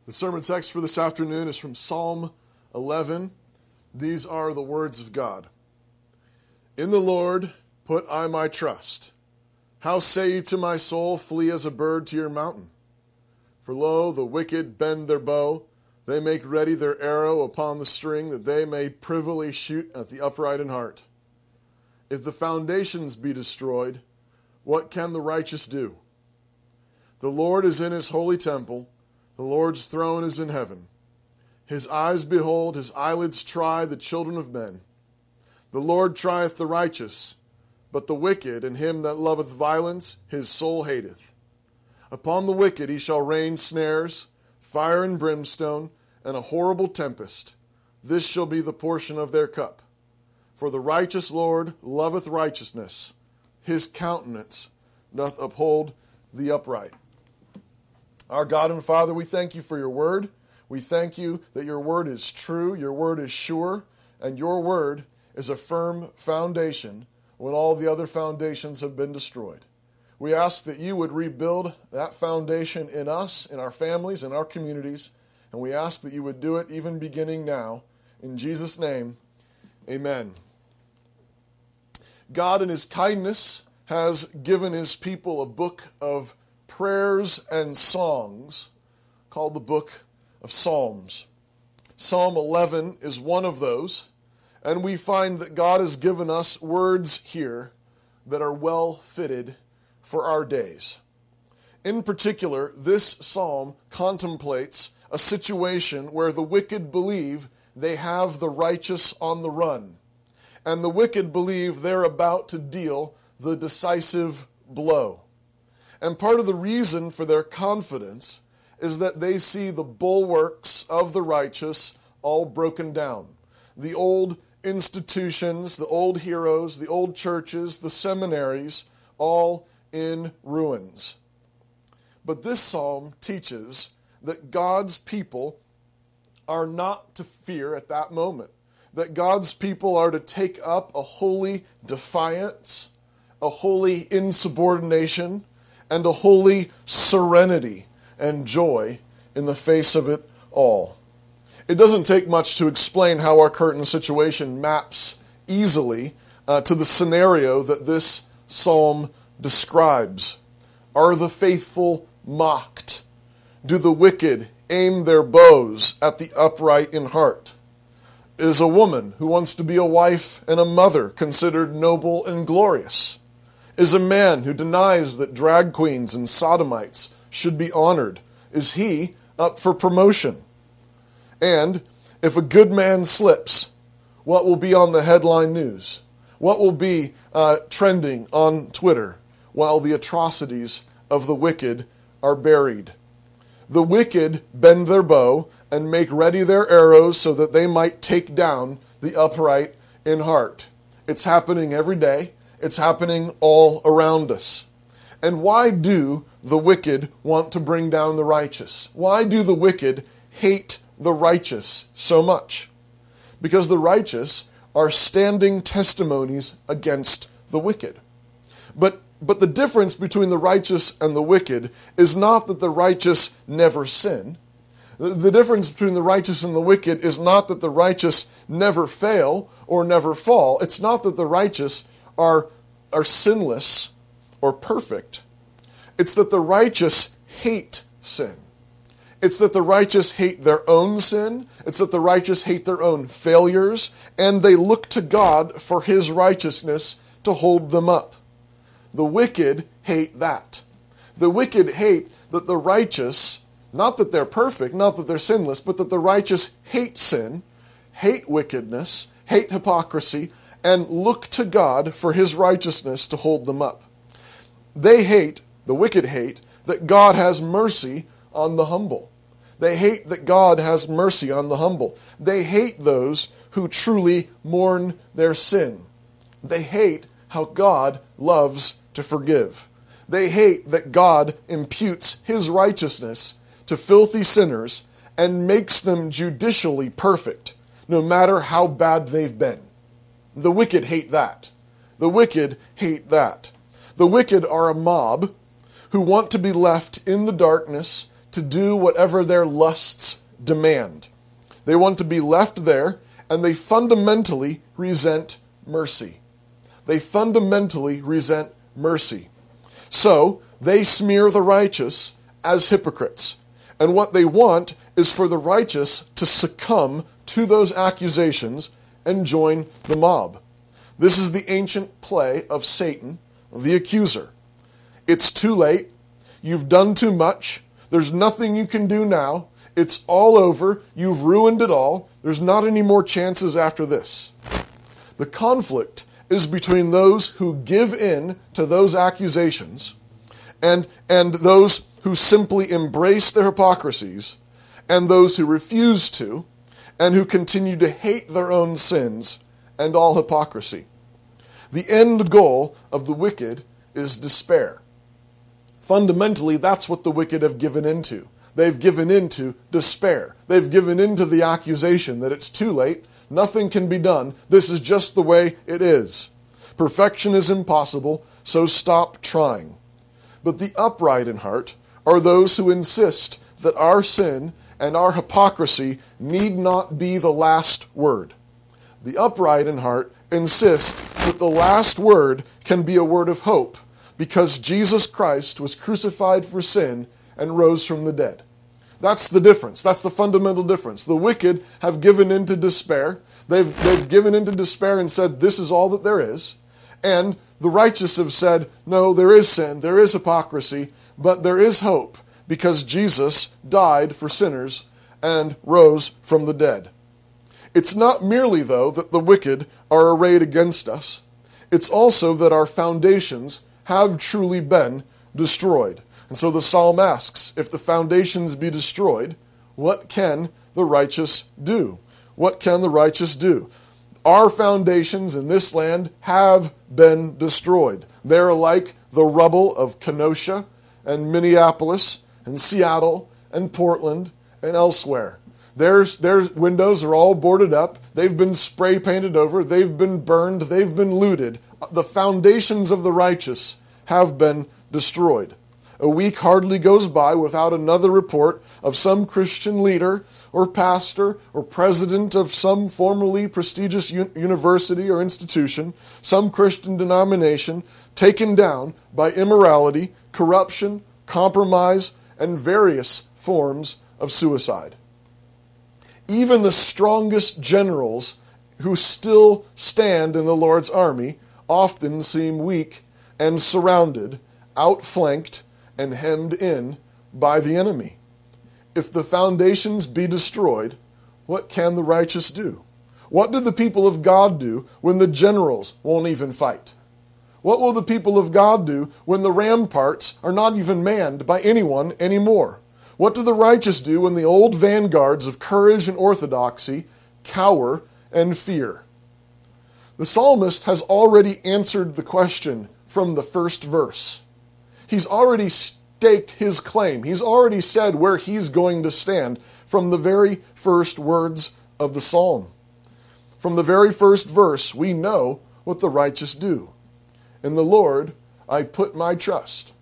The sermon text for this afternoon is from Psalm 11. These are the words of God. In the Lord put I my trust. How say ye to my soul, flee as a bird to your mountain? For lo, the wicked bend their bow, they make ready their arrow upon the string, that they may privily shoot at the upright in heart. If the foundations be destroyed, what can the righteous do? The Lord is in his holy temple. The Lord's throne is in heaven. His eyes behold, his eyelids try the children of men. The Lord trieth the righteous, but the wicked and him that loveth violence his soul hateth. Upon the wicked he shall rain snares, fire and brimstone, and a horrible tempest. This shall be the portion of their cup. For the righteous Lord loveth righteousness. His countenance doth uphold the upright. Our God and Father, we thank you for your word. We thank you that your word is true, your word is sure, and your word is a firm foundation when all the other foundations have been destroyed. We ask that you would rebuild that foundation in us, in our families, in our communities, and we ask that you would do it even beginning now. In Jesus' name, amen. God in his kindness has given his people a book of prayers and songs called the Book of Psalms. Psalm 11 is one of those, and we find that God has given us words here that are well fitted for our days. In particular, this psalm contemplates a situation where the wicked believe they have the righteous on the run, and the wicked believe they're about to deal the decisive blow. And part of the reason for their confidence is that they see the bulwarks of the righteous all broken down. The old institutions, the old heroes, the old churches, the seminaries, all in ruins. But this psalm teaches that God's people are not to fear at that moment. That God's people are to take up a holy defiance, a holy insubordination, and a holy serenity and joy in the face of it all. It doesn't take much to explain how our current situation maps easily to the scenario that this psalm describes. Are the faithful mocked? Do the wicked aim their bows at the upright in heart? Is a woman who wants to be a wife and a mother considered noble and glorious? Is a man who denies that drag queens and sodomites should be honored, is he up for promotion? And if a good man slips, what will be on the headline news? What will be trending on Twitter while the atrocities of the wicked are buried? The wicked bend their bow and make ready their arrows so that they might take down the upright in heart. It's happening every day. It's happening all around us. And why do the wicked want to bring down the righteous? Why do the wicked hate the righteous so much? Because the righteous are standing testimonies against the wicked. But the difference between the righteous and the wicked is not that the righteous never sin. The difference between the righteous and the wicked is not that the righteous never fail or never fall. It's not that the righteous are sinless or perfect. It's that the righteous hate sin. It's that the righteous hate their own sin. It's that the righteous hate their own failures. And they look to God for his righteousness to hold them up. The wicked hate that. The wicked hate that the righteous, not that they're perfect, not that they're sinless, but that the righteous hate sin, hate wickedness, hate hypocrisy, and look to God for his righteousness to hold them up. They hate, the wicked hate, that God has mercy on the humble. They hate that God has mercy on the humble. They hate those who truly mourn their sin. They hate how God loves to forgive. They hate that God imputes his righteousness to filthy sinners and makes them judicially perfect, no matter how bad they've been. The wicked hate that. The wicked hate that. The wicked are a mob who want to be left in the darkness to do whatever their lusts demand. They want to be left there, and they fundamentally resent mercy. They fundamentally resent mercy. So, they smear the righteous as hypocrites. And what they want is for the righteous to succumb to those accusations and join the mob. This is the ancient play of Satan, the accuser. It's too late. You've done too much. There's nothing you can do now. It's all over. You've ruined it all. There's not any more chances after this. The conflict is between those who give in to those accusations and those who simply embrace their hypocrisies, and those who refuse to, and who continue to hate their own sins and all hypocrisy. The end goal of the wicked is despair. Fundamentally, that's what the wicked have given into. They've given into despair. They've given into the accusation that it's too late, nothing can be done, this is just the way it is. Perfection is impossible, so stop trying. But the upright in heart are those who insist that our sin and our hypocrisy need not be the last word. The upright in heart insist that the last word can be a word of hope, because Jesus Christ was crucified for sin and rose from the dead. That's the difference. That's the fundamental difference. The wicked have given into despair. They've given into despair and said, this is all that there is. And the righteous have said, no, there is sin, there is hypocrisy, but there is hope, because Jesus died for sinners and rose from the dead. It's not merely, though, that the wicked are arrayed against us. It's also that our foundations have truly been destroyed. And so the psalm asks, if the foundations be destroyed, what can the righteous do? What can the righteous do? Our foundations in this land have been destroyed. They're like the rubble of Kenosha and Minneapolis and Seattle and Portland and elsewhere. Their windows are all boarded up. They've been spray painted over. They've been burned. They've been looted. The foundations of the righteous have been destroyed. A week hardly goes by without another report of some Christian leader or pastor or president of some formerly prestigious university or institution, some Christian denomination, taken down by immorality, corruption, compromise, and various forms of suicide. Even the strongest generals who still stand in the Lord's army often seem weak and surrounded, outflanked, and hemmed in by the enemy. If the foundations be destroyed, what can the righteous do? What do the people of God do when the generals won't even fight? What will the people of God do when the ramparts are not even manned by anyone anymore? What do the righteous do when the old vanguards of courage and orthodoxy cower and fear? The psalmist has already answered the question from the first verse. He's already staked his claim. He's already said where he's going to stand from the very first words of the psalm. From the very first verse, we know what the righteous do. In the Lord, I put my trust.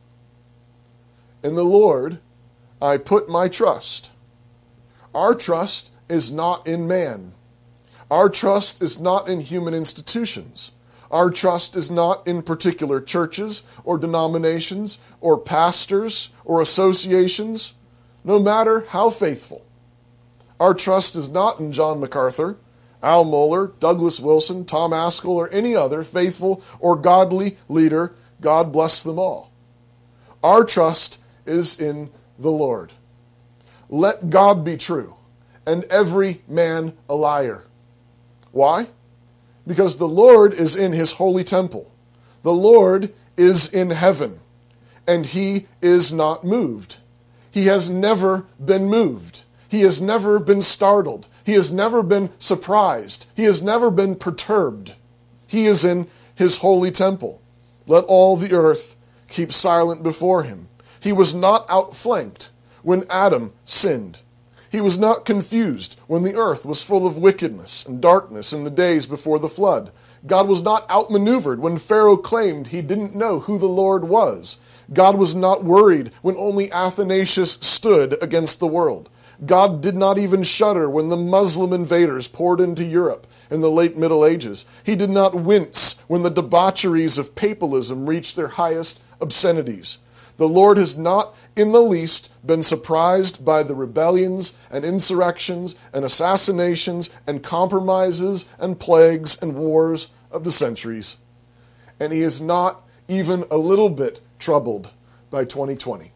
In the Lord, I put my trust. Our trust is not in man. Our trust is not in human institutions. Our trust is not in particular churches or denominations or pastors or associations, no matter how faithful. Our trust is not in John MacArthur, Al Mohler, Douglas Wilson, Tom Ascol, or any other faithful or godly leader. God bless them all. Our trust is in the Lord. Let God be true, and every man a liar. Why? Because the Lord is in his holy temple. The Lord is in heaven, and he is not moved. He has never been moved. He has never been startled. He has never been surprised. He has never been perturbed. He is in his holy temple. Let all the earth keep silent before him. He was not outflanked when Adam sinned. He was not confused when the earth was full of wickedness and darkness in the days before the flood. God was not outmaneuvered when Pharaoh claimed he didn't know who the Lord was. God was not worried when only Athanasius stood against the world. God did not even shudder when the Muslim invaders poured into Europe in the late Middle Ages. He did not wince when the debaucheries of papalism reached their highest obscenities. The Lord has not in the least been surprised by the rebellions and insurrections and assassinations and compromises and plagues and wars of the centuries. And he is not even a little bit troubled by 2020.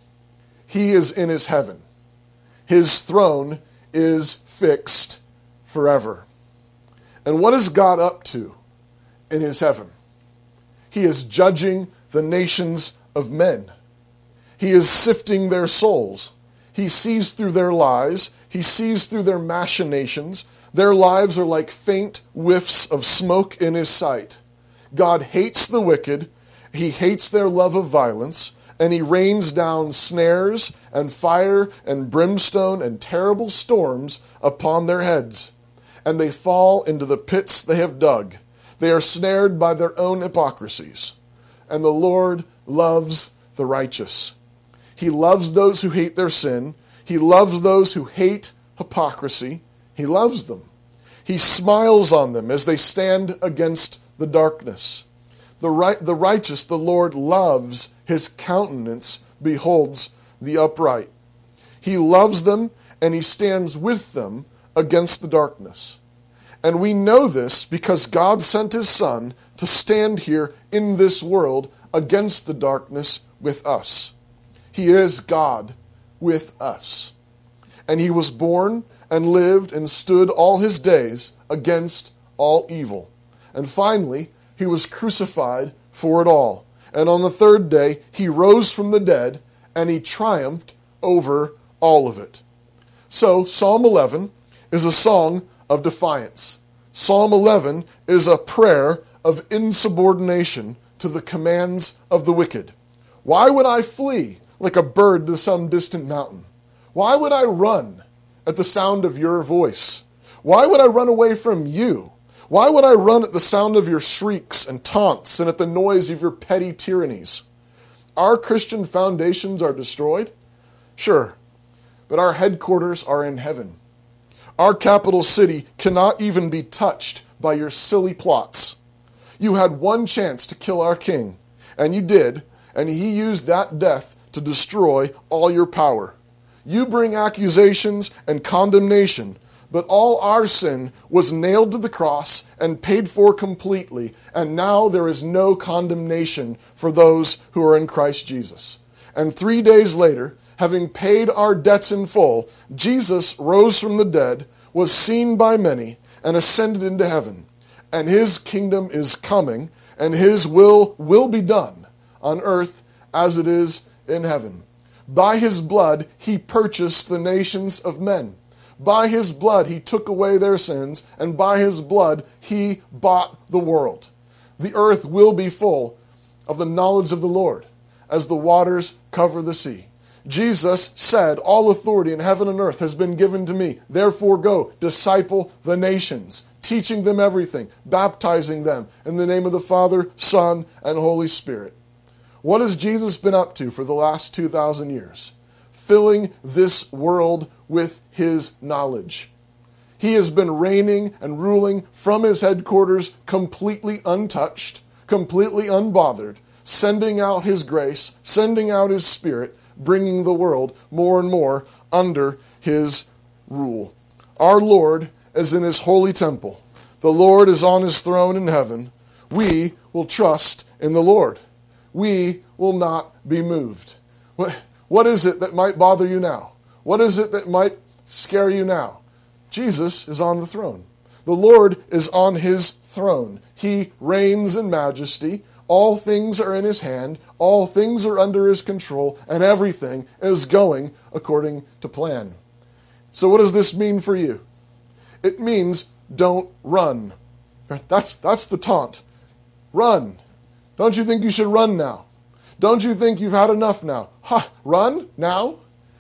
He is in his heaven. His throne is fixed forever. And what is God up to in his heaven? He is judging the nations of men. He is sifting their souls. He sees through their lies. He sees through their machinations. Their lives are like faint whiffs of smoke in his sight. God hates the wicked. He hates their love of violence. And he rains down snares and fire and brimstone and terrible storms upon their heads. And they fall into the pits they have dug. They are snared by their own hypocrisies. And the Lord loves the righteous. He loves those who hate their sin. He loves those who hate hypocrisy. He loves them. He smiles on them as they stand against the darkness. The righteous, the Lord loves. His countenance beholds the upright. He loves them, and he stands with them against the darkness. And we know this because God sent his Son to stand here in this world against the darkness with us. He is God with us. And he was born and lived and stood all his days against all evil. And finally, he was crucified for it all. And on the third day, he rose from the dead, and he triumphed over all of it. So, Psalm 11 is a song of defiance. Psalm 11 is a prayer of insubordination to the commands of the wicked. Why would I flee like a bird to some distant mountain? Why would I run at the sound of your voice? Why would I run away from you? Why would I run at the sound of your shrieks and taunts and at the noise of your petty tyrannies? Our Christian foundations are destroyed? Sure, but our headquarters are in heaven. Our capital city cannot even be touched by your silly plots. You had one chance to kill our king, and you did, and he used that death to destroy all your power. You bring accusations and condemnation, but all our sin was nailed to the cross and paid for completely, and now there is no condemnation for those who are in Christ Jesus. And 3 days later, having paid our debts in full, Jesus rose from the dead, was seen by many, and ascended into heaven. And his kingdom is coming, and his will be done on earth as it is in heaven. By his blood he purchased the nations of men. By his blood he took away their sins, and by his blood he bought the world. The earth will be full of the knowledge of the Lord as the waters cover the sea. Jesus said, all authority in heaven and earth has been given to me. Therefore go, disciple the nations, teaching them everything, baptizing them in the name of the Father, Son, and Holy Spirit. What has Jesus been up to for the last 2,000 years? Filling this world with his knowledge. He has been reigning and ruling from his headquarters completely untouched, completely unbothered, sending out his grace, sending out his Spirit, bringing the world more and more under his rule. Our Lord is in his holy temple. The Lord is on his throne in heaven. We will trust in the Lord. We will not be moved. What is it that might bother you now? What is it that might scare you now? Jesus is on the throne. The Lord is on his throne. He reigns in majesty. All things are in his hand. All things are under his control. And everything is going according to plan. So what does this mean for you? It means don't run. That's the taunt. Run. Don't you think you should run now? Don't you think you've had enough now? Run now?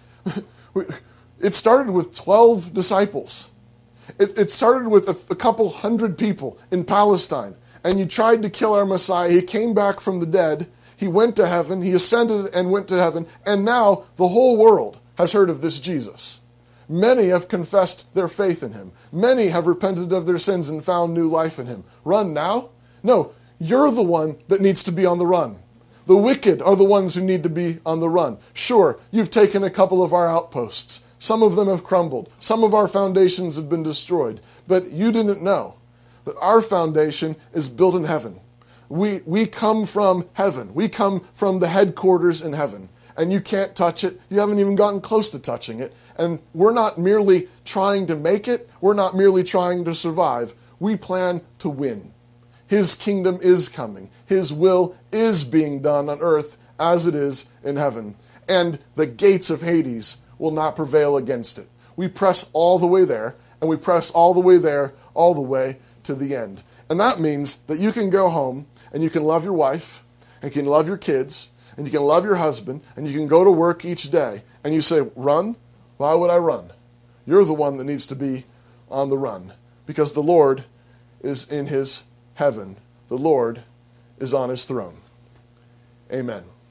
It started with 12 disciples. It started with a couple hundred people in Palestine. And you tried to kill our Messiah. He came back from the dead. He went to heaven, he ascended and went to heaven, and now the whole world has heard of this Jesus. Many have confessed their faith in him. Many have repented of their sins and found new life in him. Run now? No, you're the one that needs to be on the run. The wicked are the ones who need to be on the run. Sure, you've taken a couple of our outposts. Some of them have crumbled. Some of our foundations have been destroyed. But you didn't know that our foundation is built in heaven. We come from heaven. We come from the headquarters in heaven. And you can't touch it. You haven't even gotten close to touching it. And we're not merely trying to make it. We're not merely trying to survive. We plan to win. His kingdom is coming. His will is being done on earth as it is in heaven. And the gates of Hades will not prevail against it. We press all the way there, and we press all the way there, all the way to the end. And that means that you can go home, and you can love your wife, and you can love your kids, and you can love your husband, and you can go to work each day. And you say, run? Why would I run? You're the one that needs to be on the run, because the Lord is in his heaven. The Lord is on his throne. Amen.